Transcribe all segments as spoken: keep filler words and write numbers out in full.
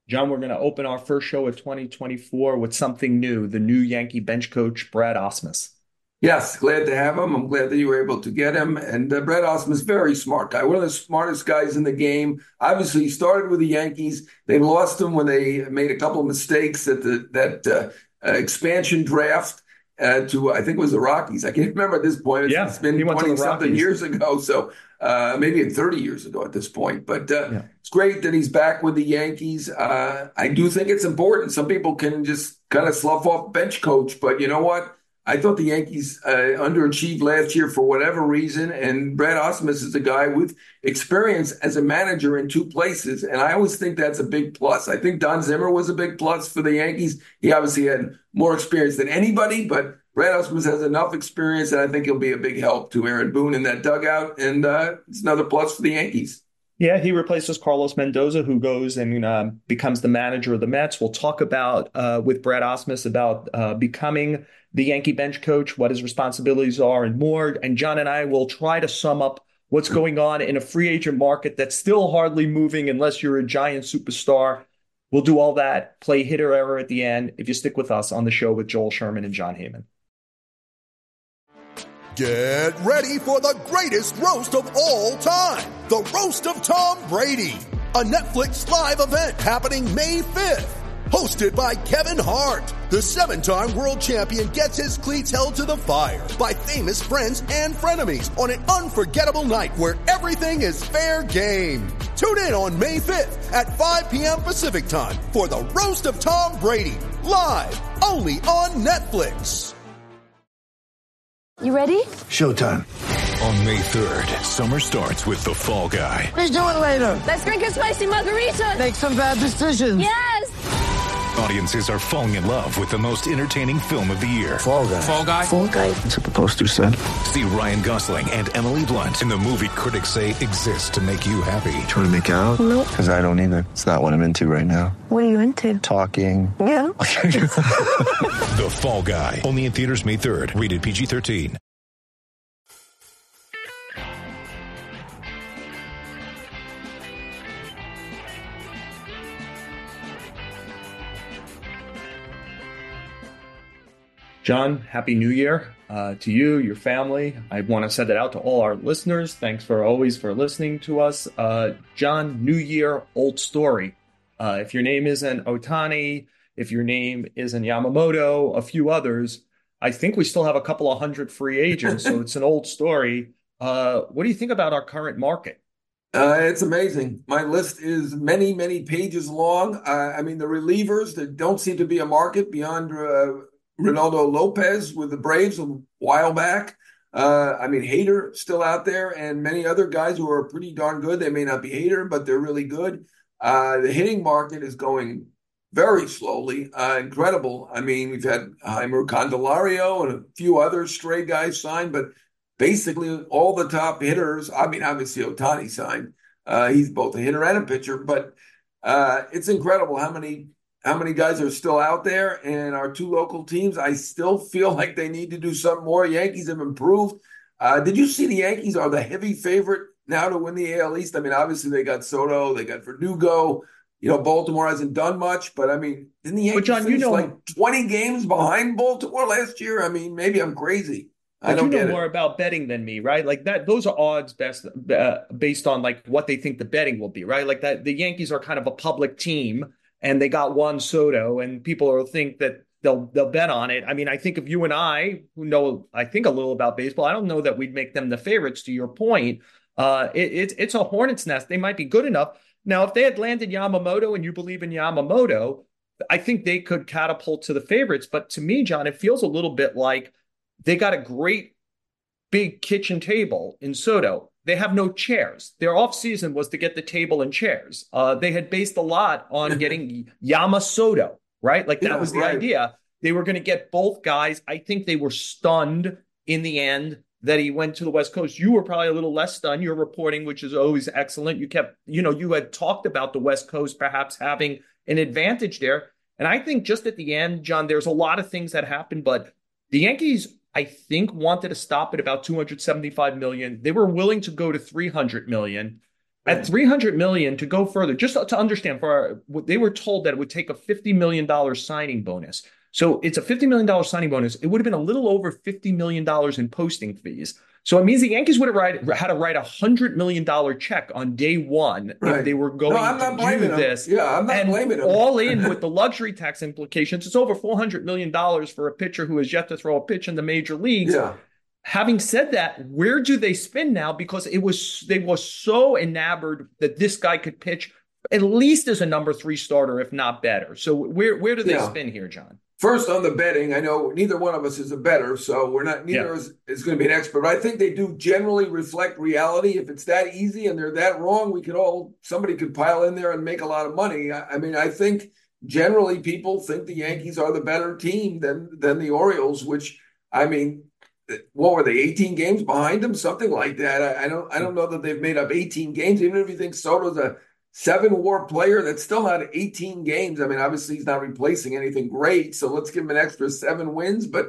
John, we're going to open our first show of twenty twenty-four with something new, the new Yankee bench coach, Brad Ausmus. Yes, glad to have him. I'm glad that you were able to get him. And uh, Brett Ausmus, very smart guy, one of the smartest guys in the game. Obviously, he started with the Yankees. They lost him when they made a couple of mistakes at the that uh, uh, expansion draft uh, to, I think it was the Rockies. I can't remember at this point. It's, Yeah, it's been he went to the twenty something Rockies. years ago. So uh, maybe thirty years ago at this point. But uh, Yeah. it's great that he's back with the Yankees. Uh, I do think it's important. Some people can just kind of slough off bench coach, but you know what? I thought the Yankees uh, underachieved last year for whatever reason, and Brad Ausmus is a guy with experience as a manager in two places, and I always think that's a big plus. I think Don Zimmer was a big plus for the Yankees. He obviously had more experience than anybody, but Brad Ausmus has enough experience, and I think he'll be a big help to Aaron Boone in that dugout, and uh, it's another plus for the Yankees. Yeah, he replaces Carlos Mendoza, who goes and uh, becomes the manager of the Mets. We'll talk about uh, with Brad Ausmus about uh, becoming the Yankee bench coach, what his responsibilities are, and more. And John and I will try to sum up what's going on in a free agent market that's still hardly moving unless you're a giant superstar. We'll do all that, play hitter error at the end, if you stick with us on the show with Joel Sherman and John Heyman. Get ready for the greatest roast of all time, the Roast of Tom Brady, a Netflix live event happening May fifth. Hosted by Kevin Hart, the seven-time world champion gets his cleats held to the fire by famous friends and frenemies on an unforgettable night where everything is fair game. Tune in on May fifth at five p.m. Pacific time for the Roast of Tom Brady, live only on Netflix. You ready? Showtime. On May third, summer starts with The Fall Guy. Let's do it later. Let's drink a spicy margarita. Make some bad decisions. Yes! Audiences are falling in love with the most entertaining film of the year. Fall Guy. Fall Guy? Fall guy. That's what the poster said. See Ryan Gosling and Emily Blunt in the movie critics say exists to make you happy. Trying to make it out? Nope. Because I don't either. It's not what I'm into right now. What are you into? Talking. Yeah. The Fall Guy. Only in theaters May third. Rated P G thirteen. John, Happy New Year uh, to you, your family. I want to send it out to all our listeners. Thanks for always for listening to us. Uh, John, New Year, old story. Uh, if your name isn't Otani, if your name isn't Yamamoto, a few others, I think we still have a couple of hundred free agents, so it's an old story. Uh, what do you think about our current market? Uh, it's amazing. My list is many, many pages long. Uh, I mean, the relievers, there don't seem to be a market beyond uh, Ronaldo Lopez with the Braves a while back. Uh, I mean, Hader still out there, and many other guys who are pretty darn good. They may not be Hader, but they're really good. Uh, the hitting market is going very slowly. Uh, incredible. I mean, we've had Heimer Candelario and a few other stray guys signed, but basically all the top hitters, I mean, obviously Otani signed. Uh, he's both a hitter and a pitcher, but uh, it's incredible how many how many guys are still out there. And our two local teams, I still feel like they need to do something more. Yankees have improved. Uh, did you see the Yankees are the heavy favorite now to win the A L East? I mean, obviously they got Soto, they got Verdugo. You know, Baltimore hasn't done much, but I mean, didn't the Yankees John, you finish know- like twenty games behind Baltimore last year? I mean, maybe I'm crazy. I But don't you know get more it. about betting than me, right? Like that, those are odds best uh, based on like what they think the betting will be, right? Like that, the Yankees are kind of a public team, and they got Juan Soto, and people will think that they'll they'll bet on it. I mean, I think if you and I, who know, I think a little about baseball, I don't know that we'd make them the favorites. To your point, uh, it, it's it's a hornet's nest. They might be good enough. Now, if they had landed Yamamoto, and you believe in Yamamoto, I think they could catapult to the favorites. But to me, John, it feels a little bit like they got a great big kitchen table in Soto. They have no chairs. Their offseason was to get the table and chairs. Uh, they had based a lot on getting Yama Soto, right? Like that Yeah, was the right. idea. They were going to get both guys. I think they were stunned in the end that he went to the West Coast. You were probably a little less stunned. Your reporting, which is always excellent. You kept, you know, you had talked about the West Coast perhaps having an advantage there. And I think just at the end, John, there's a lot of things that happened, but the Yankees, I think, wanted to stop at about two hundred seventy-five million dollars. They were willing to go to three hundred million dollars. At three hundred million dollars to go further, just to understand, for our, they were told that it would take a fifty million dollars signing bonus. So it's a fifty million dollars signing bonus. It would have been a little over fifty million dollars in posting fees. So it means the Yankees would have write, had to write a one hundred million dollars check on day one Right. if they were going no, I'm not to do them. this. Yeah, I'm not and blaming them. all in with the luxury tax implications, it's over four hundred million dollars for a pitcher who has yet to throw a pitch in the major leagues. Yeah. Having said that, where do they spin now? Because it was they were so enamored that this guy could pitch at least as a number three starter, if not better. So where where do they Yeah. spin here, John? First, on the betting, I know neither one of us is a bettor, so we're not, neither Yeah. is, is going to be an expert. But I think they do generally reflect reality. If it's that easy and they're that wrong, we could all, somebody could pile in there and make a lot of money. I, I mean, I think generally people think the Yankees are the better team than than the Orioles, which, I mean, what were they, eighteen games behind them? Something like that. I, I don't I don't know that they've made up eighteen games. Even if you think Soto's a seven war player, that's still not eighteen games. I mean, obviously he's not replacing anything great, so let's give him an extra seven wins. But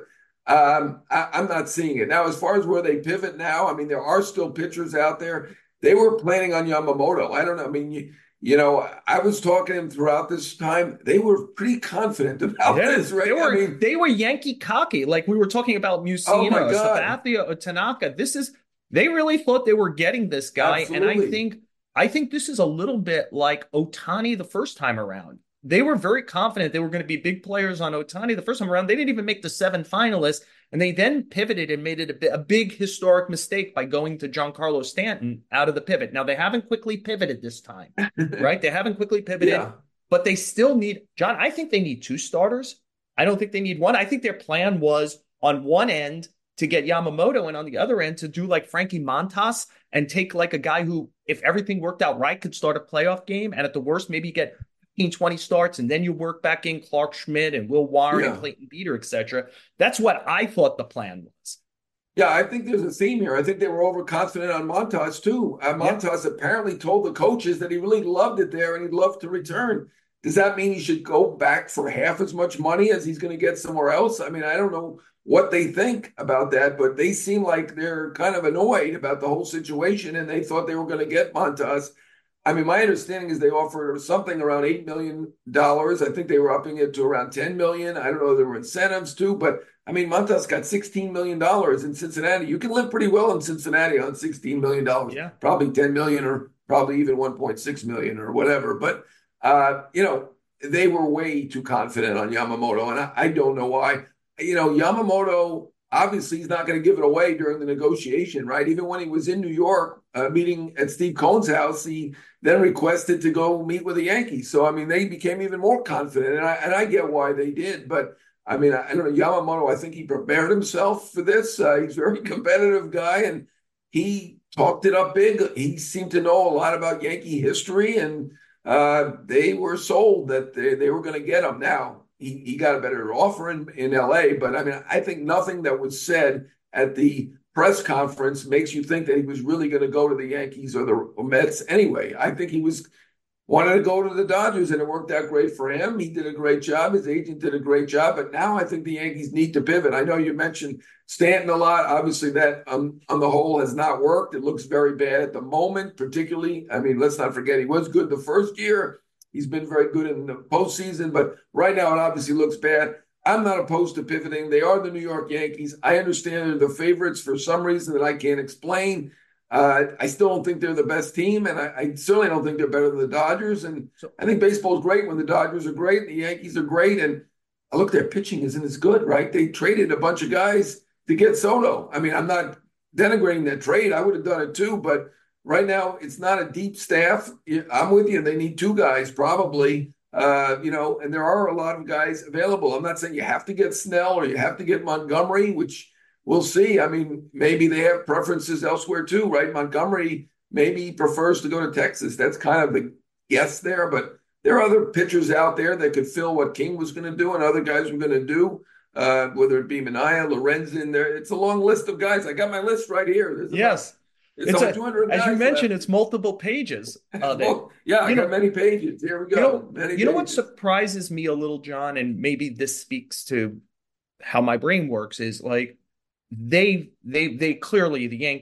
um, I, I'm not seeing it. Now, as far as where they pivot now, I mean, there are still pitchers out there. They were planning on Yamamoto. I don't know. I mean, you, you know, I was talking to him throughout this time. They were pretty confident about Yeah, this, right? They were I mean, they were Yankee cocky, like we were talking about Musina, Oh, my God. Sabathia, Tanaka. This is they really thought they were getting this guy, and I Absolutely. think I think this is a little bit like Ohtani the first time around. They were very confident they were going to be big players on Ohtani the first time around. They didn't even make the seven finalists, and they then pivoted and made it a, bi- a big historic mistake by going to Giancarlo Stanton out of the pivot. Now, they haven't quickly pivoted this time, right? They haven't quickly pivoted, Yeah. but they still need, John, I think they need two starters. I don't think they need one. I think their plan was on one end to get Yamamoto and on the other end to do like Frankie Montas and take like a guy who, if everything worked out right, could start a playoff game. And at the worst, maybe get fifteen, twenty starts. And then you work back in Clark Schmidt and Will Warren Yeah. and Clayton Beater, et cetera. That's what I thought the plan was. Yeah, I think there's a theme here. I think they were overconfident on Montas too. Uh, Montas apparently told the coaches that he really loved it there and he'd love to return. Does that mean he should go back for half as much money as he's going to get somewhere else? I mean, I don't know what they think about that, but they seem like they're kind of annoyed about the whole situation and they thought they were going to get Montas. I mean, my understanding is they offered something around eight million dollars. I think they were upping it to around ten million dollars. I don't know, there were incentives too, but I mean, Montas got sixteen million dollars in Cincinnati. You can live pretty well in Cincinnati on sixteen million dollars. Yeah. Probably ten million dollars or probably even one point six million dollars or whatever. But, uh, you know, they were way too confident on Yamamoto, and I, I don't know why. You know, Yamamoto, obviously, he's not going to give it away during the negotiation, right? Even when he was in New York uh, meeting at Steve Cohen's house, he then requested to go meet with the Yankees. So, I mean, they became even more confident, and I, and I get why they did. But, I mean, I, I don't know, Yamamoto, I think he prepared himself for this. Uh, he's a very competitive guy, and he talked it up big. He seemed to know a lot about Yankee history, and uh, they were sold that they, they were going to get him. Now, he, he got a better offer in, in L A, but I mean, I think nothing that was said at the press conference makes you think that he was really going to go to the Yankees or the Mets anyway. I think he was wanted to go to the Dodgers, and it worked out great for him. He did a great job. His agent did a great job. But now I think the Yankees need to pivot. I know you mentioned Stanton a lot. Obviously, that um, on the whole has not worked. It looks very bad at the moment, particularly. I mean, let's not forget he was good the first year. He's been very good in the postseason. But right now it obviously looks bad. I'm not opposed to pivoting. They are the New York Yankees. I understand they're the favorites for some reason that I can't explain. Uh, I still don't think they're the best team, and I, I certainly don't think they're better than the Dodgers. And So- I think baseball is great when the Dodgers are great, the Yankees are great. And I look, their pitching isn't as good, right? They traded a bunch of guys to get Soto. I mean, I'm not denigrating that trade. I would have done it too, but right now it's not a deep staff. I'm with you. They need two guys probably, uh, you know, and there are a lot of guys available. I'm not saying you have to get Snell or you have to get Montgomery, which we'll see. I mean, maybe they have preferences elsewhere too, right? Montgomery maybe prefers to go to Texas. That's kind of the guess there, but there are other pitchers out there that could fill what King was going to do and other guys were going to do, uh, whether it be Manaea, Lorenzen. There, it's a long list of guys. I got my list right here. There's Yes. about, there's It's over a, two hundred as you guys mentioned, left. it's multiple pages. Uh, there. Well, yeah, I You got know- many pages. Here we go. You know, many you know what pages. surprises me a little, John, and maybe this speaks to how my brain works, is like they they they clearly the Yankees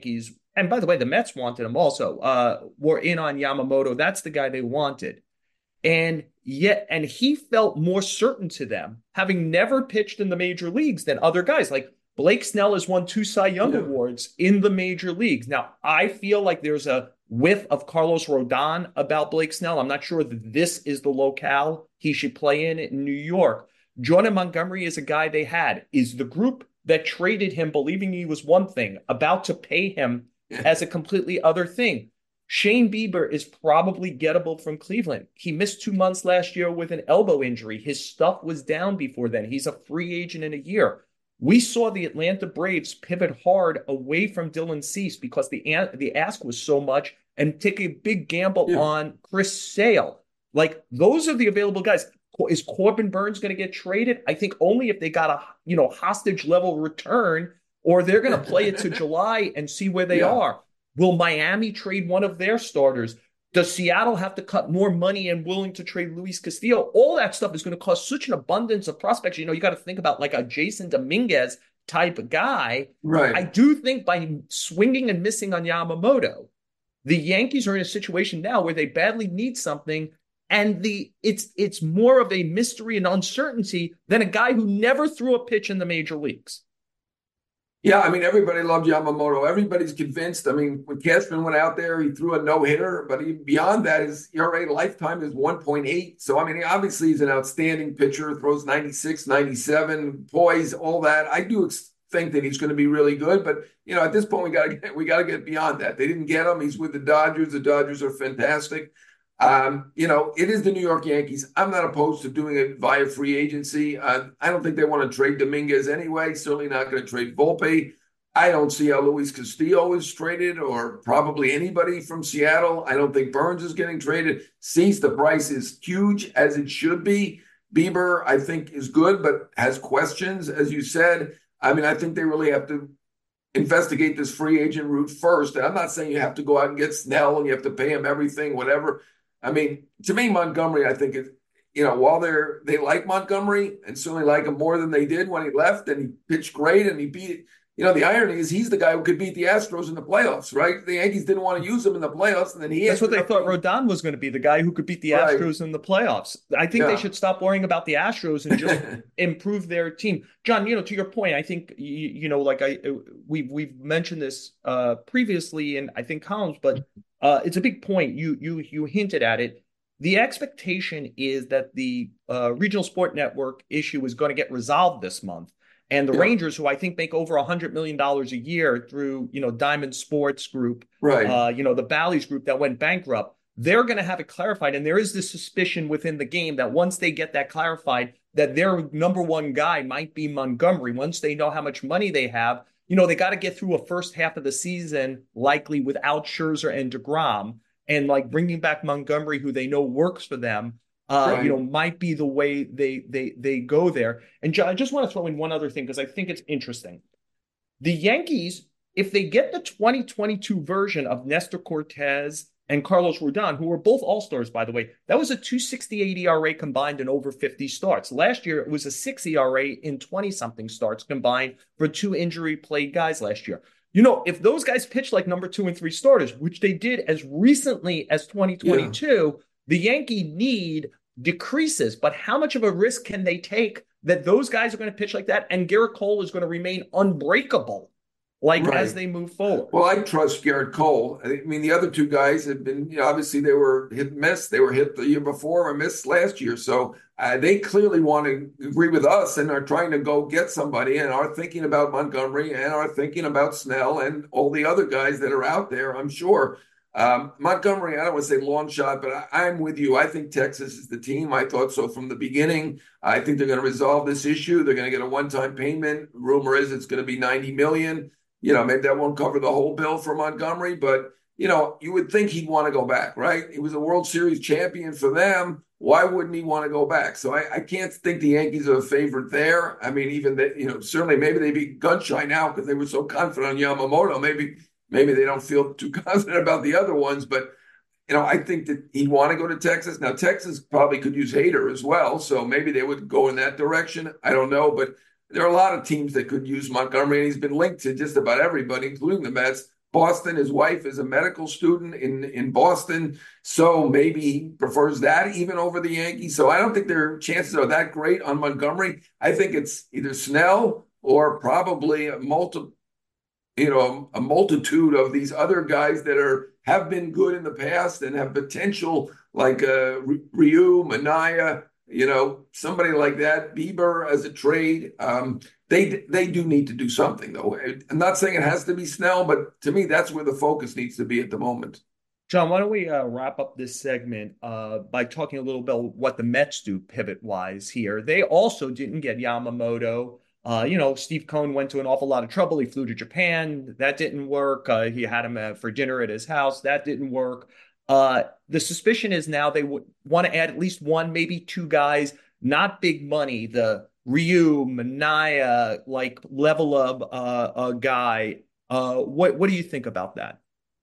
And by the way, the Mets wanted him also. Uh, were in on Yamamoto. That's the guy they wanted. And yet, and he felt more certain to them, having never pitched in the major leagues than other guys. Like Blake Snell has won two Cy Young Yeah. Awards in the major leagues. Now, I feel like there's a whiff of Carlos Rodon about Blake Snell. I'm not sure that this is the locale he should play in in New York. Jordan Montgomery is a guy they had. Is the group that traded him, believing he was one thing, about to pay him Yeah. as a completely other thing? Shane Bieber is probably gettable from Cleveland. He missed two months last year with an elbow injury. His stuff was down before then. He's a free agent in a year. We saw the Atlanta Braves pivot hard away from Dylan Cease because the the ask was so much and take a big gamble Yeah. on Chris Sale. Like, those are the available guys. Is Corbin Burns going to get traded? I think only if they got a, you know, hostage level return, or they're going to play it to July and see where they Yeah. are. Will Miami trade one of their starters? Does Seattle have to cut more money and willing to trade Luis Castillo? All that stuff is going to cost such an abundance of prospects. You know, you got to think about like a Jason Dominguez type of guy. Right. I do think by swinging and missing on Yamamoto, the Yankees are in a situation now where they badly need something, and the it's it's more of a mystery and uncertainty than a guy who never threw a pitch in the major leagues. Yeah, I mean, everybody loved Yamamoto. Everybody's convinced. I mean, when Cashman went out there, he threw a no-hitter, but even beyond that, his E R A lifetime is one point eight. So, I mean, he obviously he's an outstanding pitcher, throws ninety-six, ninety-seven, poise, all that. I do ex- think that he's going to be really good, but, you know, at this point, we got to get we got to get beyond that. They didn't get him. He's with the Dodgers. The Dodgers are fantastic. Um, you know, it is the New York Yankees. I'm not opposed to doing it via free agency. Uh, I don't think they want to trade Dominguez anyway. Certainly not going to trade Volpe. I don't see how Luis Castillo is traded, or probably anybody from Seattle. I don't think Burns is getting traded. Cease, the price is huge, as it should be. Bieber, I think, is good, but has questions, as you said. I mean, I think they really have to investigate this free agent route first. And I'm not saying you have to go out and get Snell and you have to pay him everything, whatever. I mean, to me, Montgomery, I think, it, you know, while they're they like Montgomery and certainly like him more than they did when he left, and he pitched great and he beat, you know, the irony is he's the guy who could beat the Astros in the playoffs, right? The Yankees didn't want to use him in the playoffs, and then he That's what they ended thought up being- Rodon was going to be, the guy who could beat the Right. Astros in the playoffs. I think Yeah. they should stop worrying about the Astros and just improve their team. John, you know, to your point, I think, you, you know, like I we've we've mentioned this uh, previously in, I think, columns, but uh, it's a big point. You you you hinted at it. The expectation is that the uh, regional sport network issue is going to get resolved this month. And the Yeah. Rangers, who I think make over one hundred million dollars a year through, you know, Diamond Sports Group, Right. uh, you know, the Bally's Group that went bankrupt, they're going to have it clarified. And there is this suspicion within the game that once they get that clarified, that their number one guy might be Montgomery. Once they know how much money they have, you know, they got to get through a first half of the season, likely without Scherzer and DeGrom. And like bringing back Montgomery, who they know works for them, uh, Right. you know, might be the way they they they go there. And John, I just want to throw in one other thing because I think it's interesting. The Yankees, if they get the twenty twenty-two version of Nestor Cortez and Carlos Rodon, who were both All-Stars, by the way, that was a two sixty-eight E R A combined in over fifty starts. Last year, it was a six E R A in twenty-something starts combined for two injury-plagued guys last year. You know, if those guys pitch like number two and three starters, which they did as recently as twenty twenty-two, yeah. the Yankee need decreases. But how much of a risk can they take that those guys are going to pitch like that and Garrett Cole is going to remain unbreakable, like Right. as they move forward? Well, I trust Garrett Cole. I mean, the other two guys have been, you know, obviously they were hit and miss. They were hit the year before or missed last year. So uh, they clearly want to agree with us and are trying to go get somebody and are thinking about Montgomery and are thinking about Snell and all the other guys that are out there, I'm sure. Um, Montgomery, I don't want to say long shot, but I, I'm with you. I think Texas is the team. I thought so from the beginning. I think they're going to resolve this issue. They're going to get a one-time payment. Rumor is it's going to be ninety million dollars. You know, maybe that won't cover the whole bill for Montgomery, but, you know, you would think he'd want to go back, right? He was a World Series champion for them. Why wouldn't he want to go back? So I, I can't think the Yankees are a favorite there. I mean, even that, you know, certainly maybe they'd be gun shy now because they were so confident on Yamamoto. Maybe, maybe they don't feel too confident about the other ones, but, you know, I think that he'd want to go to Texas. Now, Texas probably could use Hader as well, so maybe they would go in that direction. I don't know, but there are a lot of teams that could use Montgomery, and he's been linked to just about everybody, including the Mets. Boston. His wife is a medical student in, in Boston, so maybe he prefers that even over the Yankees. So I don't think their chances are that great on Montgomery. I think it's either Snell or probably a multi, you know, a multitude of these other guys that are have been good in the past and have potential, like uh, Ryu, Manaya, you know, somebody like that, Bieber as a trade. Um, they they do need to do something, though. I'm not saying it has to be Snell, but to me, that's where the focus needs to be at the moment. John, why don't we uh, wrap up this segment uh, by talking a little bit about what the Mets do pivot-wise here. They also didn't get Yamamoto. Uh, you know, Steve Cohen went to an awful lot of trouble. He flew to Japan. That didn't work. Uh, he had him uh, for dinner at his house. That didn't work. Uh, the suspicion is now they would want to add at least one, maybe two guys, not big money, the Ryu, Manaya, like level of uh, a guy. Uh, what what do you think about that?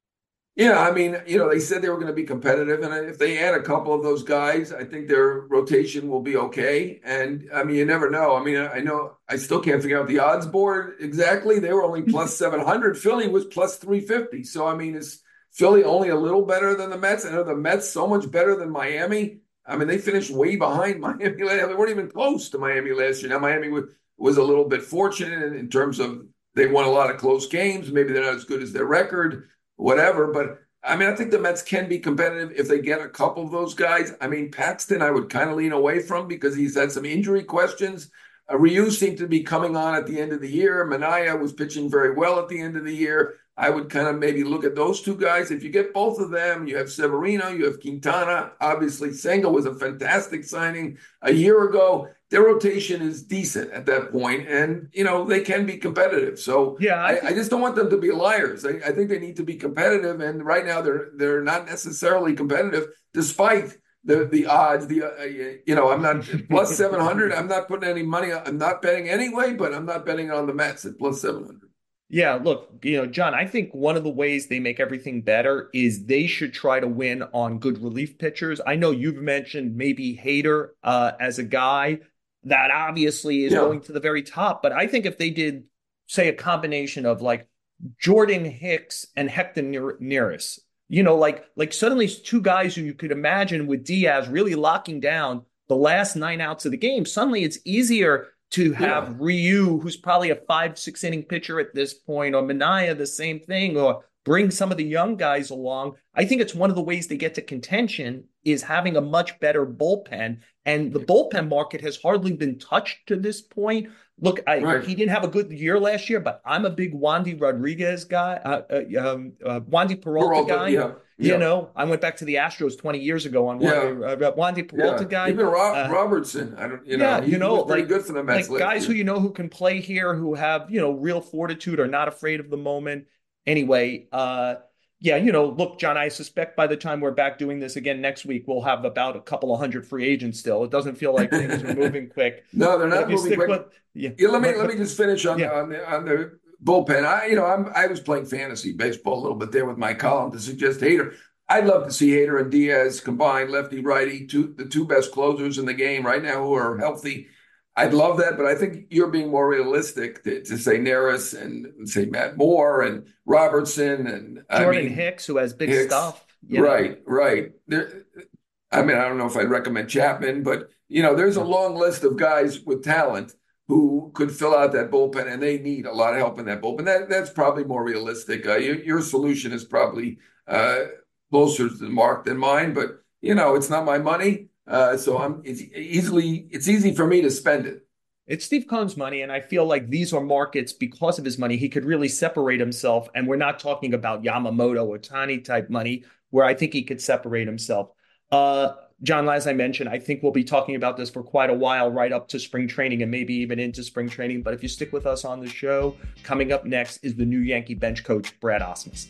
Yeah, I mean, you know, they said they were going to be competitive, and if they add a couple of those guys, I think their rotation will be okay. And I mean, you never know. I mean, I know I still can't figure out the odds board exactly. They were only plus seven hundred. Philly was plus three fifty. So, I mean, is Philly only a little better than the Mets? I know the Mets so much better than Miami. I mean, they finished way behind Miami. They weren't even close to Miami last year. Now, Miami was, was a little bit fortunate in, in terms of they won a lot of close games. Maybe they're not as good as their record, whatever. But I mean, I think the Mets can be competitive if they get a couple of those guys. I mean, Paxton, I would kind of lean away from because he's had some injury questions. Uh, Ryu seemed to be coming on at the end of the year. Manaya was pitching very well at the end of the year. I would kind of maybe look at those two guys. If you get both of them, you have Severino, you have Quintana. Obviously, Senga was a fantastic signing a year ago. Their rotation is decent at that point, and, you know, they can be competitive. So yeah, I, I, I just don't want them to be liars. I, I think they need to be competitive, and right now they're they're not necessarily competitive, despite the the odds. The uh, you know, I'm not plus seven hundred. I'm not putting any money. I'm not betting anyway, but I'm not betting on the Mets at plus seven hundred. Yeah, look, you know, John, I think one of the ways they make everything better is they should try to win on good relief pitchers. I know you've mentioned maybe Hader uh, as a guy that obviously is yeah. going to the very top, but I think if they did, say, a combination of like Jordan Hicks and Hector Neris, you know, like like suddenly two guys who you could imagine with Diaz really locking down the last nine outs of the game, suddenly it's easier to have yeah. Ryu, who's probably a five, six inning pitcher at this point, or Manaya, the same thing, or bring some of the young guys along. I think it's one of the ways they get to contention is having a much better bullpen. And the bullpen market has hardly been touched to this point. Look, I, right. he didn't have a good year last year, but I'm a big Wandy Rodriguez guy, uh, uh, um, uh, Wandy Peralta, Peralta guy. Yeah. You yeah. know, I went back to the Astros twenty years ago on Wandy, yeah. uh, Wandy Peralta yeah. guy. Even Rob, uh, Robertson, I don't, you know, yeah, he, you know, was pretty like, good for the Mets. Like guys year. who you know who can play here, who have, you know, real fortitude, are not afraid of the moment. Anyway, uh, yeah, you know, look, John, I suspect by the time we're back doing this again next week, we'll have about a couple of hundred free agents still. It doesn't feel like things are moving quick. No, they're not moving quick. With, yeah. yeah, let me let me just finish on, yeah. on the on the bullpen. I, you know, I'm I was playing fantasy baseball a little bit there with my column to suggest Hader. I'd love to see Hader and Diaz combined, lefty righty, two the two best closers in the game right now who are healthy. I'd love that, but I think you're being more realistic to, to say Neris and say Matt Moore and Robertson and Jordan I mean, Hicks, who has big Hicks. stuff. Right, know? right. There, I mean, I don't know if I'd recommend Chapman, but, you know, there's a long list of guys with talent who could fill out that bullpen, and they need a lot of help in that bullpen. That, that's probably more realistic. Uh, your, your solution is probably uh, closer to the mark than mine, but, you know, it's not my money. Uh, so I'm it's easily it's easy for me to spend it. It's Steve Cohen's money, and I feel like these are markets because of his money. He could really separate himself, and we're not talking about Yamamoto or Tani type money, where I think he could separate himself. Uh, John, as I mentioned, I think we'll be talking about this for quite a while, right up to spring training and maybe even into spring training. But if you stick with us on the show, coming up next is the new Yankee bench coach, Brad Ausmus.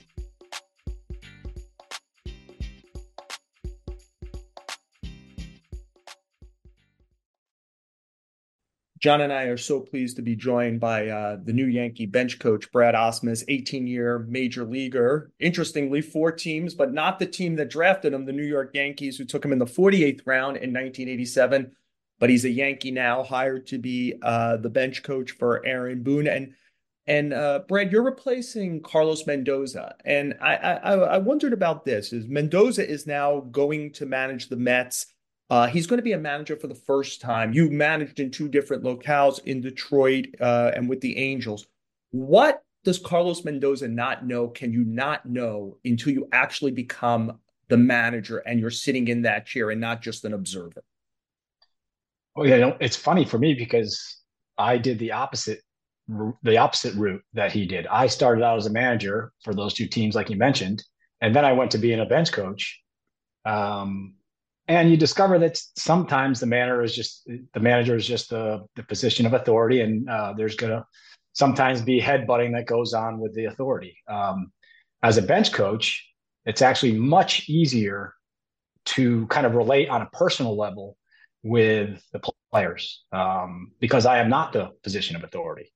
John and I are so pleased to be joined by uh, the new Yankee bench coach, Brad Ausmus, eighteen-year major leaguer. Interestingly, four teams, but not the team that drafted him, the New York Yankees, who took him in the forty-eighth round in nineteen eighty-seven. But he's a Yankee now, hired to be uh, the bench coach for Aaron Boone. And And uh, Brad, you're replacing Carlos Mendoza, and I, I I wondered about this. Is Mendoza is now going to manage the Mets? Uh, he's going to be a manager for the first time. You managed in two different locales in Detroit uh, and with the Angels. What does Carlos Mendoza not know? Can you not know until you actually become the manager and you're sitting in that chair and not just an observer? Oh yeah, you know, it's funny for me because I did the opposite the opposite route that he did. I started out as a manager for those two teams, like you mentioned, and then I went to being a bench coach. Um, and you discover that sometimes the manager is just the manager is just the the position of authority, and uh, there's gonna sometimes be headbutting that goes on with the authority. Um, as a bench coach, it's actually much easier to kind of relate on a personal level with the players um, because I am not the position of authority.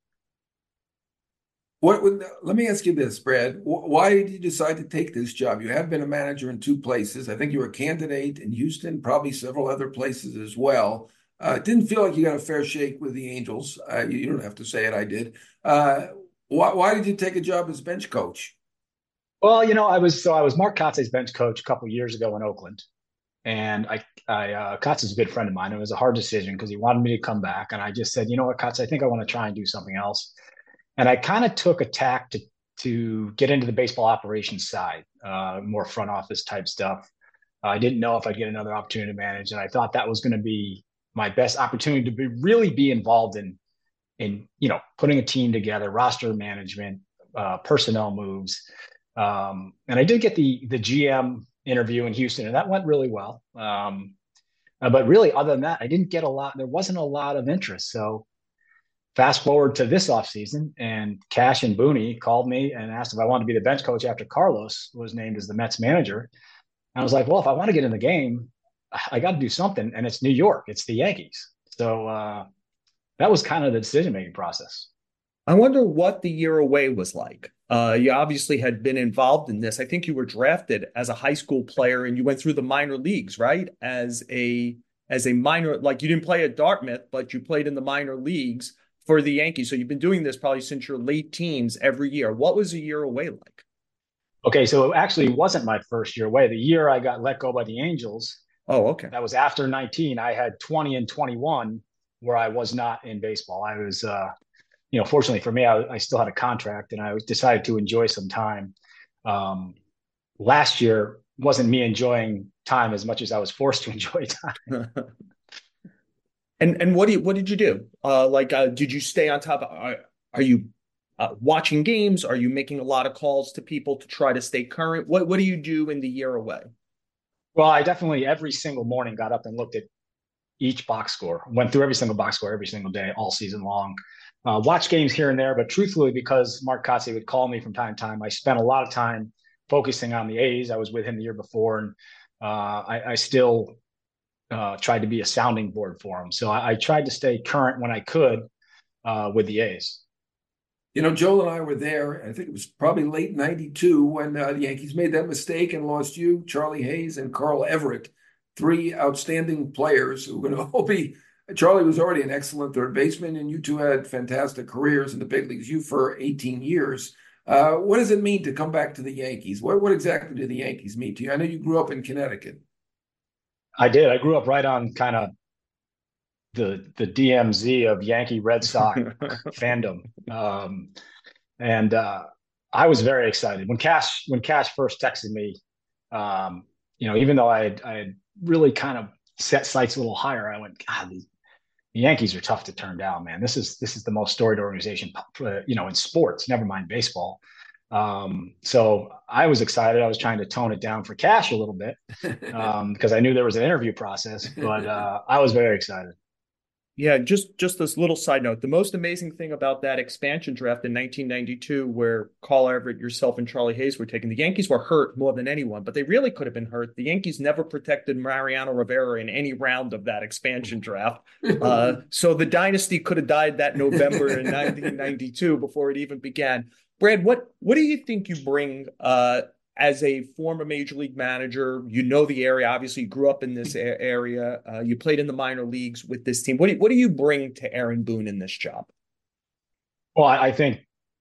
What would, let me ask you this, Brad. Why did you decide to take this job? You have been a manager in two places. I think you were a candidate in Houston, probably several other places as well. Uh, it didn't feel like you got a fair shake with the Angels. Uh, you don't have to say it, I did. Uh, why, why did you take a job as bench coach? Well, you know, I was so I was Mark Kotze's bench coach a couple of years ago in Oakland. And I, I uh, Kotz is a good friend of mine. It was a hard decision because he wanted me to come back. And I just said, you know what, Kotz, I think I want to try and do something else. And I kind of took a tack to to get into the baseball operations side, uh, more front office type stuff. Uh, I didn't know if I'd get another opportunity to manage, and I thought that was going to be my best opportunity to be really be involved in, in you know, putting a team together, roster management, uh, personnel moves, um, and I did get the the G M interview in Houston, and that went really well. Um, uh, but really, other than that, I didn't get a lot. There wasn't a lot of interest, so. Fast forward to this offseason, and Cash and Booney called me and asked if I wanted to be the bench coach after Carlos was named as the Mets manager. And I was like, well, if I want to get in the game, I got to do something. And it's New York. It's the Yankees. So uh, that was kind of the decision-making process. I wonder what the year away was like. Uh, you obviously had been involved in this. I think you were drafted as a high school player and you went through the minor leagues, right? As a, as a minor, like you didn't play at Dartmouth, but you played in the minor leagues for the Yankees. So you've been doing this probably since your late teens every year. What was a year away like? Okay, so it actually wasn't my first year away. The year I got let go by the Angels. Oh, okay. That was after nineteen. I had twenty and twenty-one where I was not in baseball. I was, uh, you know, fortunately for me, I, I still had a contract and I decided to enjoy some time. Um, last year wasn't me enjoying time as much as I was forced to enjoy time. And and what do you, what did you do? Uh, like, uh, did you stay on top of, are, are you uh, watching games? Are you making a lot of calls to people to try to stay current? What what do you do in the year away? Well, I definitely every single morning got up and looked at each box score, went through every single box score every single day, all season long. Uh, watch games here and there, but truthfully, because Mark Kotze would call me from time to time, I spent a lot of time focusing on the A's. I was with him the year before, and uh, I, I still Uh, tried to be a sounding board for him. So I, I tried to stay current when I could uh, with the A's. You know, Joel and I were there. I think it was probably late ninety-two when uh, the Yankees made that mistake and lost you, Charlie Hayes, and Carl Everett, three outstanding players who were going to all be. Charlie was already an excellent third baseman, and you two had fantastic careers in the big leagues. You for eighteen years. Uh, what does it mean to come back to the Yankees? What, what exactly do the Yankees mean to you? I know you grew up in Connecticut. I did. I grew up right on kind of the the D M Z of Yankee Red Sox fandom, um, and uh, I was very excited when Cash when Cash first texted me. Um, you know, even though I had, I had really kind of set sights a little higher, I went, God, the, the Yankees are tough to turn down, man. This is this is the most storied organization, you know, in sports. Never mind baseball. Um, so I was excited. I was trying to tone it down for Cash a little bit um, because I knew there was an interview process, but uh, I was very excited. Yeah, just just this little side note. The most amazing thing about that expansion draft in nineteen ninety-two, where Carl Everett, yourself, and Charlie Hayes were taken, the Yankees were hurt more than anyone, but they really could have been hurt. The Yankees never protected Mariano Rivera in any round of that expansion draft. Uh, so the dynasty could have died that November in nineteen ninety-two before it even began. Brad, what what do you think you bring uh, as a former major league manager? You know the area. Obviously, you grew up in this area. Uh, you played in the minor leagues with this team. What do you, what do you bring to Aaron Boone in this job? Well, I, I think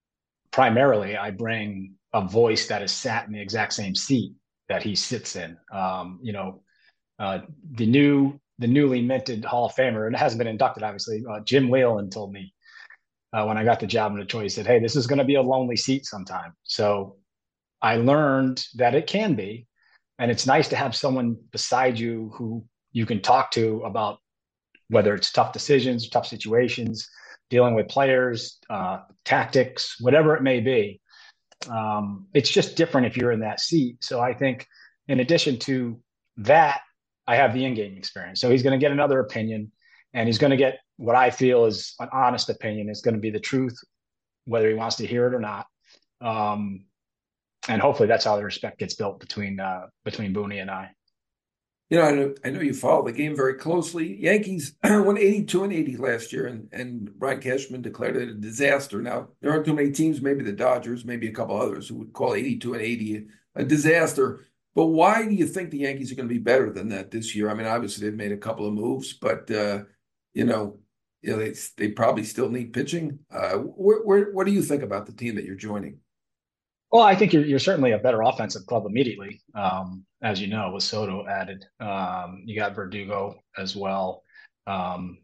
primarily I bring a voice that is sat in the exact same seat that he sits in. Um, you know, uh, the new the newly minted Hall of Famer, and it hasn't been inducted, obviously. Uh, Jim Whalen told me uh, when I got the job in Detroit, he said, "Hey, this is going to be a lonely seat sometime." So I learned that it can be, and it's nice to have someone beside you who you can talk to about whether it's tough decisions, tough situations, dealing with players, uh, tactics, whatever it may be. Um, it's just different if you're in that seat. So I think in addition to that, I have the in-game experience. So he's going to get another opinion, and he's going to get what I feel is an honest opinion. It's going to be the truth, whether he wants to hear it or not. Um, and hopefully that's how the respect gets built between uh, between Booney and I. You know, I know, I know you follow the game very closely. Yankees won eighty-two and eighty last year, and, and Brian Cashman declared it a disaster. Now, there aren't too many teams, maybe the Dodgers, maybe a couple others, who would call eighty-two and eighty a disaster. But why do you think the Yankees are going to be better than that this year? I mean, obviously they've made a couple of moves, but uh, you know, you know they they probably still need pitching. Uh, where, where, what do you think about the team that you're joining? Well, I think you're you're certainly a better offensive club immediately. Um, as you know, with Soto added, um, you got Verdugo as well. Um,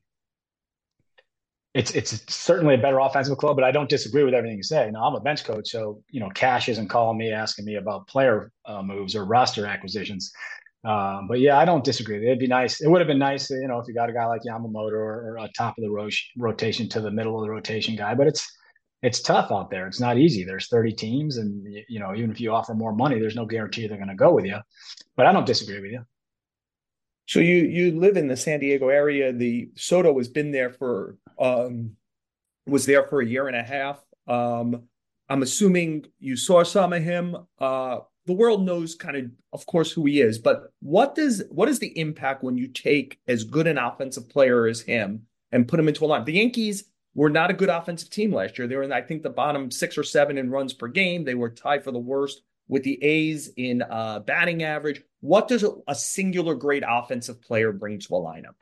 it's it's certainly a better offensive club, but I don't disagree with everything you say. Now, I'm a bench coach, so you know, Cash isn't calling me asking me about player uh, moves or roster acquisitions. Um, but yeah, I don't disagree. It'd be nice. It would have been nice, you know, if you got a guy like Yamamoto or, or a top of the ro- rotation to the middle of the rotation guy. But it's it's tough out there. It's not easy. There's thirty teams, and you know, even if you offer more money, there's no guarantee they're going to go with you. But I don't disagree with you. So you you live in the San Diego area. The Soto has been there for um was there for a year and a half. Um, I'm assuming you saw some of him. Uh, the world knows kind of, of course, who he is. But what does what is the impact when you take as good an offensive player as him and put him into a line? The Yankees were not a good offensive team last year. They were in, I think, the bottom six or seven in runs per game. They were tied for the worst with the A's in uh, batting average. What does a, a singular great offensive player bring to a lineup?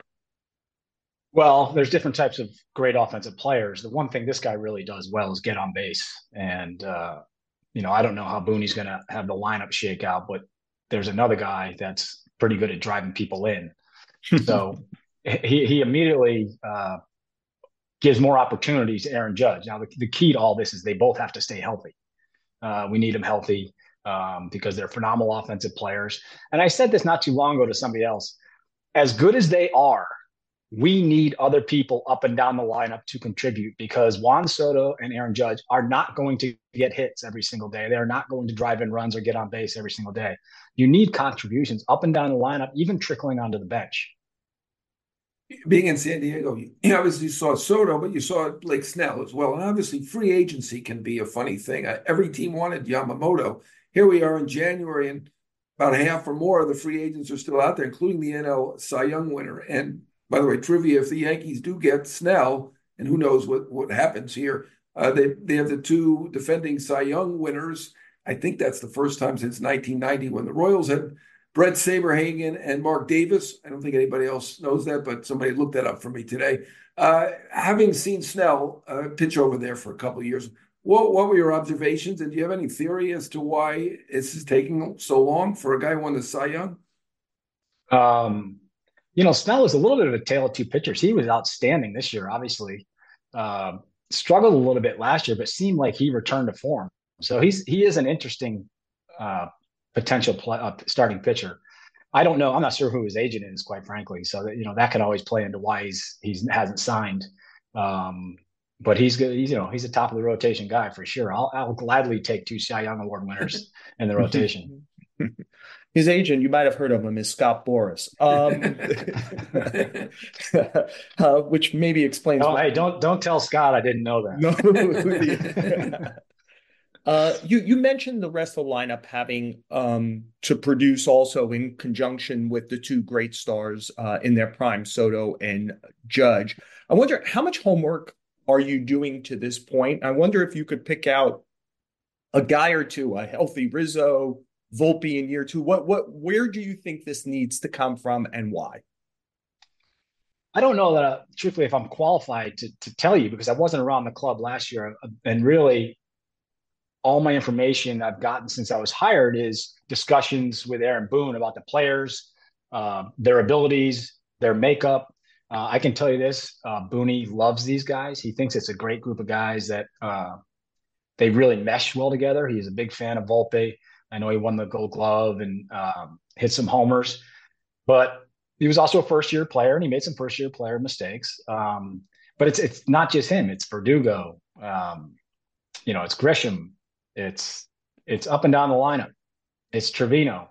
Well, there's different types of great offensive players. The one thing this guy really does well is get on base. And, uh, you know, I don't know how Booney's going to have the lineup shake out, but there's another guy that's pretty good at driving people in. So he, he immediately uh, gives more opportunities to Aaron Judge. Now, the, the key to all this is they both have to stay healthy. Uh, we need them healthy um, because they're phenomenal offensive players. And I said this not too long ago to somebody else. As good as they are, we need other people up and down the lineup to contribute because Juan Soto and Aaron Judge are not going to get hits every single day. They're not going to drive in runs or get on base every single day. You need contributions up and down the lineup, even trickling onto the bench. Being in San Diego, you obviously saw Soto, but you saw Blake Snell as well. And obviously free agency can be a funny thing. Every team wanted Yamamoto. Here we are in January, and about half or more of the free agents are still out there, including the N L Cy Young winner. And by the way, trivia, if the Yankees do get Snell, and who knows what, what happens here, uh, they, they have the two defending Cy Young winners. I think that's the first time since nineteen ninety when the Royals had Brett Saberhagen and Mark Davis. I don't think anybody else knows that, but somebody looked that up for me today. Uh, having seen Snell uh, pitch over there for a couple of years, what, what were your observations? And do you have any theory as to why this is taking so long for a guy who won the Cy Young? Um, you know, Snell is a little bit of a tale of two pitchers. He was outstanding this year, obviously. Uh, struggled a little bit last year, but seemed like he returned to form. So he's he is an interesting uh, potential play, uh, starting pitcher. I don't know. I'm not sure who his agent is, quite frankly. So that, you know, that can always play into why he's he's hasn't signed. Um, but he's good. He's you know he's a top of the rotation guy for sure. I'll I'll gladly take two Cy Young Award winners in the rotation. His agent, you might have heard of him, is Scott Boras, um, uh, which maybe explains. Oh, hey, don't don't tell Scott I didn't know that. No. Uh, you you mentioned the rest of the lineup having um, to produce also in conjunction with the two great stars uh, in their prime, Soto and Judge. I wonder how much homework are you doing to this point? I wonder if you could pick out a guy or two, a healthy Rizzo, Volpe in year two. What what where do you think this needs to come from and why? I don't know that, uh, truthfully, if I'm qualified to to tell you because I wasn't around the club last year, and really. all my information I've gotten since I was hired is discussions with Aaron Boone about the players, uh, their abilities, their makeup. Uh, I can tell you this, uh, Booney loves these guys. He thinks it's a great group of guys that uh, they really mesh well together. He's a big fan of Volpe. I know he won the Gold Glove and um, hit some homers, but he was also a first-year player, and he made some first-year player mistakes. Um, but it's it's not just him. It's Verdugo. Um, you know, it's Grisham. It's it's up and down the lineup. It's Trevino.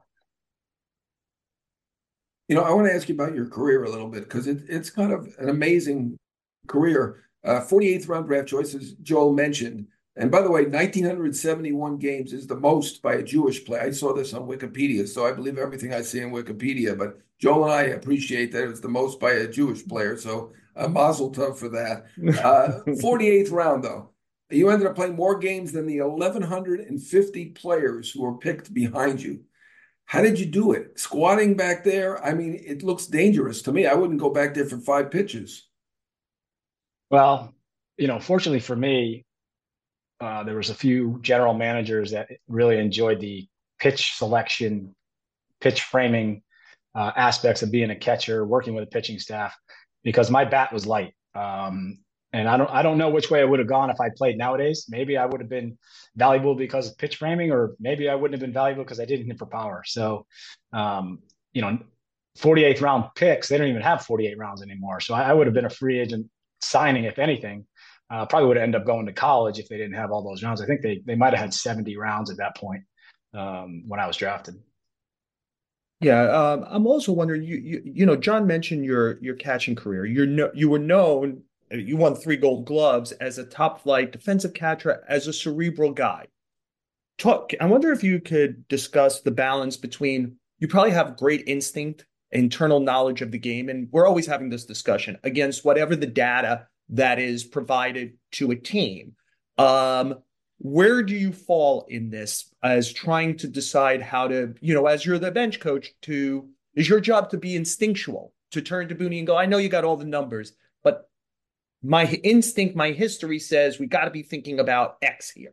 You know, I want to ask you about your career a little bit because it, it's kind of an amazing career. Uh, forty-eighth round draft choice, as Joel mentioned. And by the way, one thousand nine hundred seventy-one games is the most by a Jewish player. I saw this on Wikipedia, so I believe everything I see in Wikipedia. But Joel and I appreciate that it's the most by a Jewish player. So uh, mazel tov for that. Uh, forty-eighth round, though. You ended up playing more games than the one thousand one hundred fifty players who were picked behind you. How did you do it? Squatting back there? I mean, it looks dangerous to me. I wouldn't go back there for five pitches. Well, you know, fortunately for me, uh, there was a few general managers that really enjoyed the pitch selection, pitch framing uh, aspects of being a catcher, working with a pitching staff, because my bat was light. Um, and I don't, I don't know which way I would have gone if I played nowadays. Maybe I would have been valuable because of pitch framing, or maybe I wouldn't have been valuable because I didn't hit for power. So, um, you know, forty-eighth round picks, they don't even have forty-eight rounds anymore. So I, I would have been a free agent signing, if anything. Uh, probably would have ended up going to college if they didn't have all those rounds. I think they they might have had seventy rounds at that point um, when I was drafted. Yeah, um, I'm also wondering. You, you, you know, John mentioned your your catching career. You're no, you were known. You won three Gold Gloves as a top flight defensive catcher, as a cerebral guy. Talk. I wonder if you could discuss the balance between, you probably have great instinct, internal knowledge of the game, and we're always having this discussion, against whatever the data that is provided to a team. Um, where do you fall in this as trying to decide how to, you know, as you're the bench coach, to, is your job to be instinctual, to turn to Booney and go, I know you got all the numbers, but my instinct, my history says we got to be thinking about X here.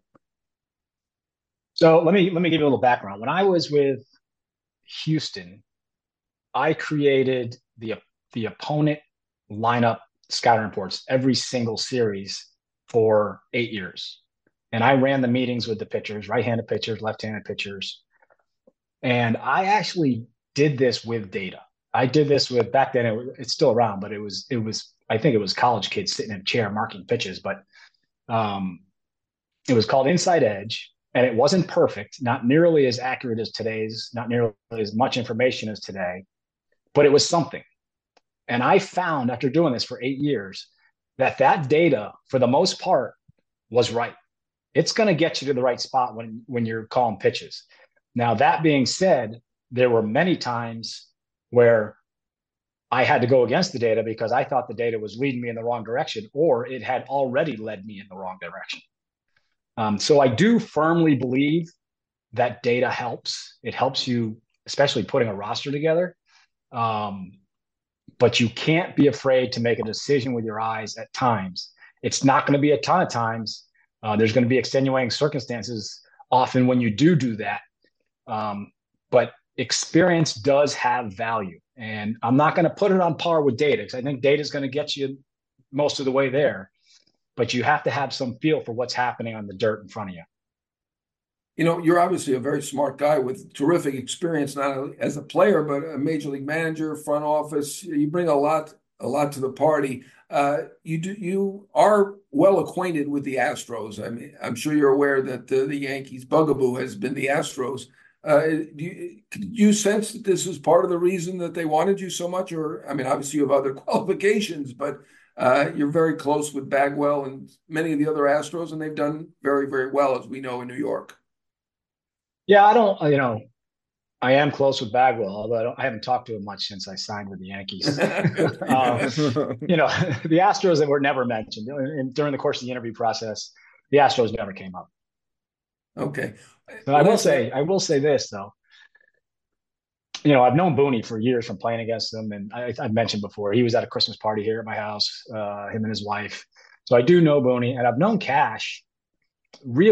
So let me let me give you a little background. When I was with Houston, I created the the opponent lineup scouting reports every single series for eight years. And I ran the meetings with the pitchers, right-handed pitchers, left-handed pitchers. And I actually did this with data. I did this with, back then, it, it's still around, but it was, it was, I think it was college kids sitting in a chair marking pitches, but um, it was called Inside Edge, and it wasn't perfect, not nearly as accurate as today's, not nearly as much information as today, but it was something. And I found, after doing this for eight years, that that data, for the most part, was right. It's going to get you to the right spot when, when you're calling pitches. Now, that being said, there were many times where I had to go against the data because I thought the data was leading me in the wrong direction, or it had already led me in the wrong direction. Um, so I do firmly believe that data helps. It helps you, especially putting a roster together. Um, but you can't be afraid to make a decision with your eyes at times. It's not going to be a ton of times. Uh, there's going to be extenuating circumstances often when you do do that. Um, but experience does have value. And I'm not going to put it on par with data, because I think data is going to get you most of the way there. But you have to have some feel for what's happening on the dirt in front of you. You know, you're obviously a very smart guy with terrific experience, not only as a player, but a major league manager, front office. You bring a lot, a lot to the party. Uh, you do, you are well acquainted with the Astros. I mean, I'm sure you're aware that uh, the Yankees' bugaboo has been the Astros. Uh, do you, did you sense that this was part of the reason that they wanted you so much? Or, I mean, obviously you have other qualifications, but uh, you're very close with Bagwell and many of the other Astros, and they've done very, very well, as we know, in New York. Yeah, I don't, you know, I am close with Bagwell, although I, don't, I haven't talked to him much since I signed with the Yankees. um, you know, the Astros that were never mentioned and during the course of the interview process. The Astros never came up. Okay. So I will say, I will say this though. You know, I've known Booney for years from playing against him, and I, I've mentioned before he was at a Christmas party here at my house, uh, him and his wife. So I do know Booney, and I've known Cash really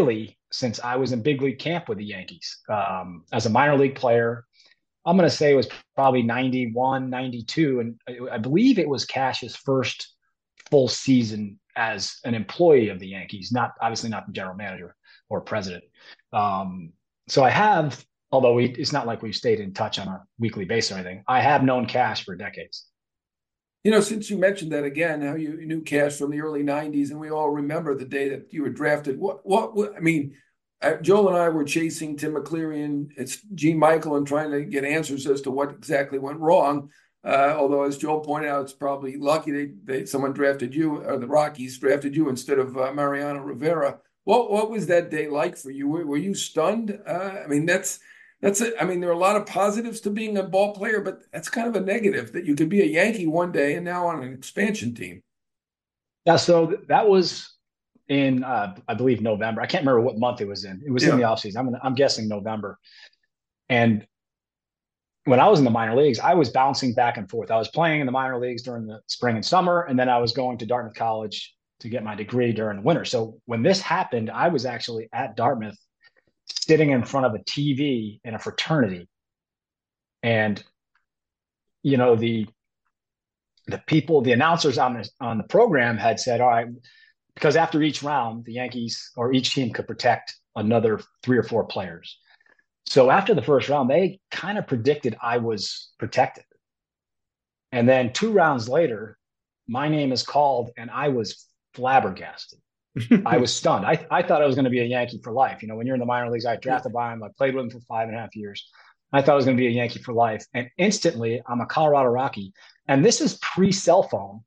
since I was in big league camp with the Yankees um, as a minor league player. I'm going to say it was probably ninety-one, ninety-two. And I, I believe it was Cash's first full season as an employee of the Yankees, not obviously not the general manager or president. Um, so I have, although we, it's not like we've stayed in touch on a weekly basis or anything, I have known Cash for decades. You know, since you mentioned that again, how you knew Cash from the early nineties, and we all remember the day that you were drafted. What, what, what I mean, Joel and I were chasing Tim McCleary and it's Gene Michael and trying to get answers as to what exactly went wrong. Uh, although, as Joel pointed out, it's probably lucky they, they someone drafted you, or the Rockies drafted you instead of uh, Mariano Rivera. What what was that day like for you? Were, were you stunned? Uh, I mean, that's that's it. I mean, there are a lot of positives to being a ball player, but that's kind of a negative that you could be a Yankee one day and now on an expansion team. Yeah, so th- that was in, uh, I believe, November. I can't remember what month it was in. It was yeah. in the offseason. I'm, I'm guessing November. And when I was in the minor leagues, I was bouncing back and forth. I was playing in the minor leagues during the spring and summer, and then I was going to Dartmouth College to get my degree during the winter. So when this happened, I was actually at Dartmouth sitting in front of a T V in a fraternity. And, you know, the the people, the announcers on the, on the program had said, all right, because after each round, the Yankees or each team could protect another three or four players. So after the first round, they kind of predicted I was protected. And then two rounds later, my name is called and I was flabbergasted. I was stunned. I, I thought I was going to be a Yankee for life. You know, when you're in the minor leagues, I drafted by him. I played with him for five and a half years. I thought I was going to be a Yankee for life. And instantly, I'm a Colorado Rocky. And this is pre-cell phone.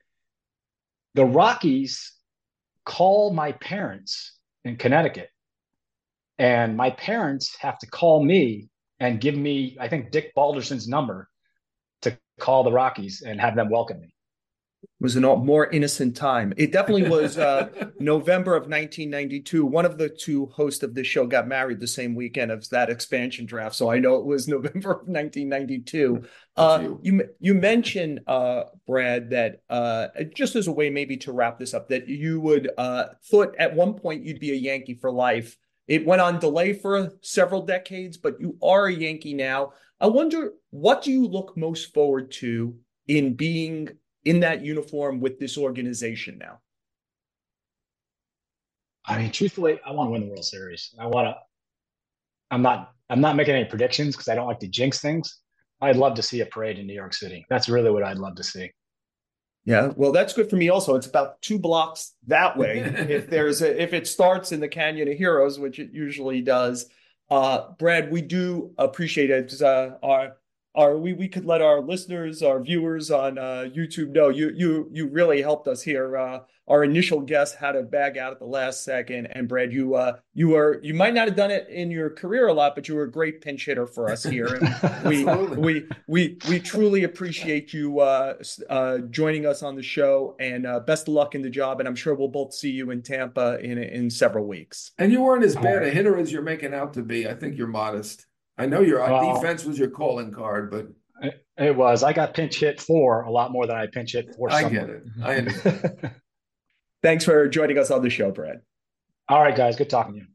The Rockies call my parents in Connecticut. And my parents have to call me and give me, I think, Dick Balderson's number to call the Rockies and have them welcome me. It was a more innocent time. It definitely was uh, November of nineteen ninety-two. One of the two hosts of this show got married the same weekend of that expansion draft. So I know it was November of nineteen ninety-two. Uh, you. you you mentioned, uh, Brad, that uh, just as a way maybe to wrap this up, that you would uh, thought at one point you'd be a Yankee for life. It went on delay for several decades, but you are a Yankee now. I wonder, what do you look most forward to in being in that uniform with this organization now? I mean, truthfully, I want to win the World Series. I want to, I'm not, I'm not making any predictions because I don't like to jinx things. I'd love to see a parade in New York City. That's really what I'd love to see. Yeah, well, that's good for me also. It's about two blocks that way. if there's a, if it starts in the Canyon of Heroes, which it usually does. Uh, Brad, we do appreciate it. Uh, our Our, we we could let our listeners, our viewers on uh, YouTube know you you you really helped us here. Uh, our initial guest had a bag out at the last second, and Brad, you uh you were you might not have done it in your career a lot, but you were a great pinch hitter for us here. And we we we we truly appreciate you uh, uh, joining us on the show, and uh, best of luck in the job. And I'm sure we'll both see you in Tampa in in several weeks. And you weren't as bad a hitter as you're making out to be. I think you're modest. I know your well, defense was your calling card, but it, it was. I got pinch hit for a lot more than I pinch hit for. I someone. get it. I understand. Thanks for joining us on the show, Brad. All right, guys. Good talking to you.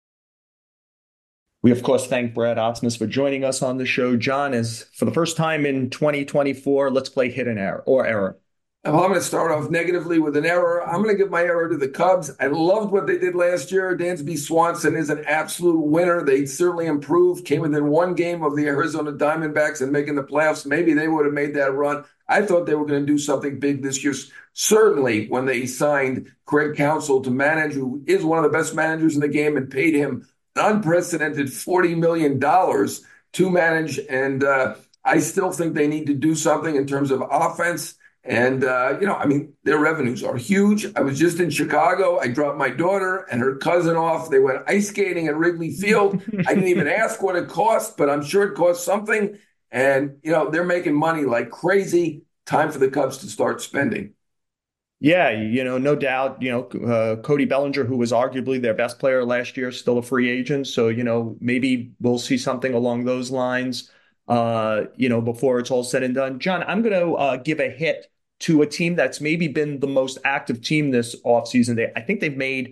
We, of course, thank Brad Ausmus for joining us on the show. John, is for the first time in twenty twenty-four, let's play hit and error or error. Well, I'm going to start off negatively with an error. I'm going to give my error to the Cubs. I loved what they did last year. Dansby Swanson is an absolute winner. They certainly improved, came within one game of the Arizona Diamondbacks and making the playoffs. Maybe they would have made that run. I thought they were going to do something big this year. Certainly when they signed Craig Counsell to manage, who is one of the best managers in the game, and paid him an unprecedented forty million dollars to manage. And uh, I still think they need to do something in terms of offense. And, uh, you know, I mean, their revenues are huge. I was just in Chicago. I dropped my daughter and her cousin off. They went ice skating at Wrigley Field. I didn't even ask what it cost, but I'm sure it cost something. And, you know, they're making money like crazy. Time for the Cubs to start spending. Yeah, you know, no doubt, you know, uh, Cody Bellinger, who was arguably their best player last year, still a free agent. So, you know, maybe we'll see something along those lines. Uh, you know, before it's all said and done. John, I'm going to uh, give a hit to a team that's maybe been the most active team this offseason. They, I think they've made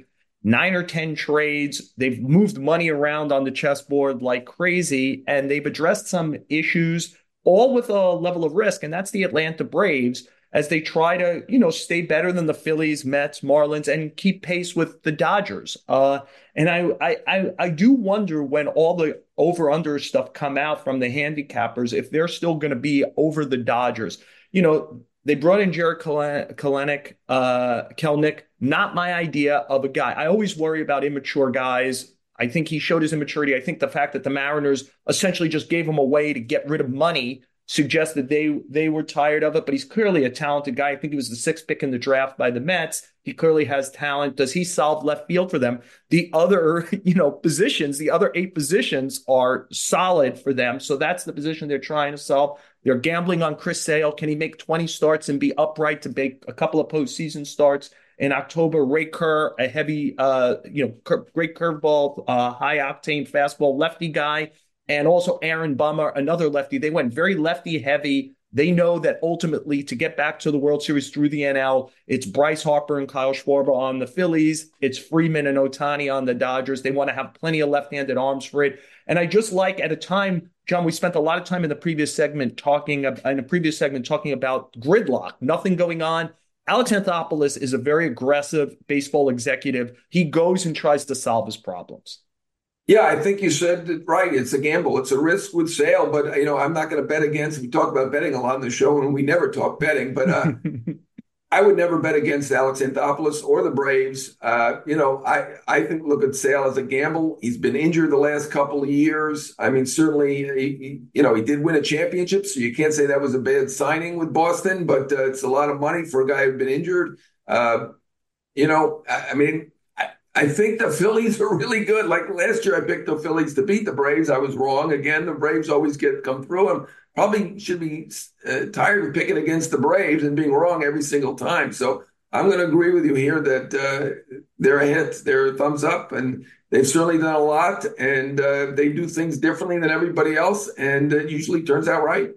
nine or ten trades. They've moved money around on the chessboard like crazy, and they've addressed some issues, all with a level of risk, and that's the Atlanta Braves, as they try to, you know, stay better than the Phillies, Mets, Marlins, and keep pace with the Dodgers. Uh, and I, I, I, I do wonder when all the over-under stuff come out from the handicappers, if they're still going to be over the Dodgers. You know, they brought in Jared Kelenic, uh, Kelenic, not my idea of a guy. I always worry about immature guys. I think he showed his immaturity. I think the fact that the Mariners essentially just gave him away to get rid of money suggests that they they were tired of it, but he's clearly a talented guy. I think he was the sixth pick in the draft by the Mets. He clearly has talent. Does he solve left field for them? The other, you know, positions, the other eight positions are solid for them. So that's the position they're trying to solve. They're gambling on Chris Sale. Can he make twenty starts and be upright to make a couple of postseason starts? In October, Ray Kerr, a heavy, uh, you know, cur- great curveball, uh, high octane fastball, lefty guy. And also Aaron Bummer, another lefty. They went very lefty heavy. They know that ultimately to get back to the World Series through the N L, it's Bryce Harper and Kyle Schwarber on the Phillies. It's Freeman and Ohtani on the Dodgers. They want to have plenty of left-handed arms for it. And I just like at a time, John, we spent a lot of time in the previous segment talking in the previous segment talking about gridlock, nothing going on. Alex Anthopoulos is a very aggressive baseball executive. He goes and tries to solve his problems. Yeah, I think you said it right. It's a gamble. It's a risk with Sale, but you know, I'm not going to bet against. We talk about betting a lot on the show, and we never talk betting. But uh, I would never bet against Alex Anthopoulos or the Braves. Uh, you know, I I think look at Sale as a gamble. He's been injured the last couple of years. I mean, certainly, he, he, you know, he did win a championship, so you can't say that was a bad signing with Boston. But uh, it's a lot of money for a guy who's been injured. Uh, you know, I, I mean. I think the Phillies are really good. Like last year, I picked the Phillies to beat the Braves. I was wrong. Again, the Braves always get come through. And probably should be uh, tired of picking against the Braves and being wrong every single time. So I'm going to agree with you here that uh, they're a hit. They're a thumbs up. And they've certainly done a lot. And uh, they do things differently than everybody else. And it usually turns out right.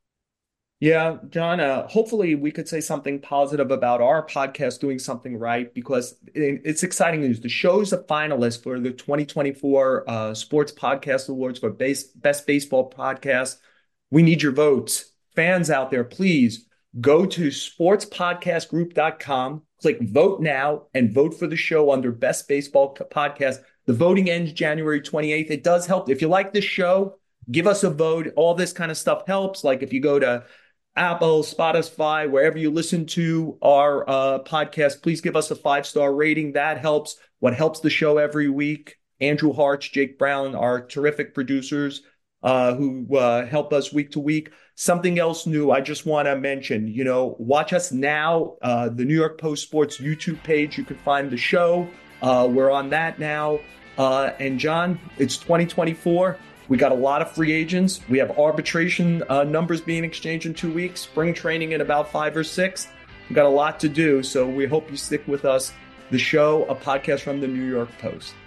Yeah, John, uh, hopefully we could say something positive about our podcast doing something right, because it's exciting news. The show's a finalist for the twenty twenty-four uh, Sports Podcast Awards for base, Best Baseball Podcast. We need your votes. Fans out there, please go to sports podcast group dot com, click vote now, and vote for the show under Best Baseball Podcast. The voting ends January twenty-eighth. It does help. If you like this show, give us a vote. All this kind of stuff helps. Like if you go to Apple, Spotify, wherever you listen to our uh, podcast, please give us a five-star rating. That helps. What helps the show every week, Andrew Hartz, Jake Brown, our terrific producers uh, who uh, help us week to week. Something else new I just want to mention, you know, watch us now, uh, the New York Post Sports YouTube page. You can find the show. Uh, we're on that now. Uh, and John, it's twenty twenty-four. We got a lot of free agents. We have arbitration uh, numbers being exchanged in two weeks, spring training in about five or six. We've got a lot to do, so we hope you stick with us. The show, a podcast from the New York Post.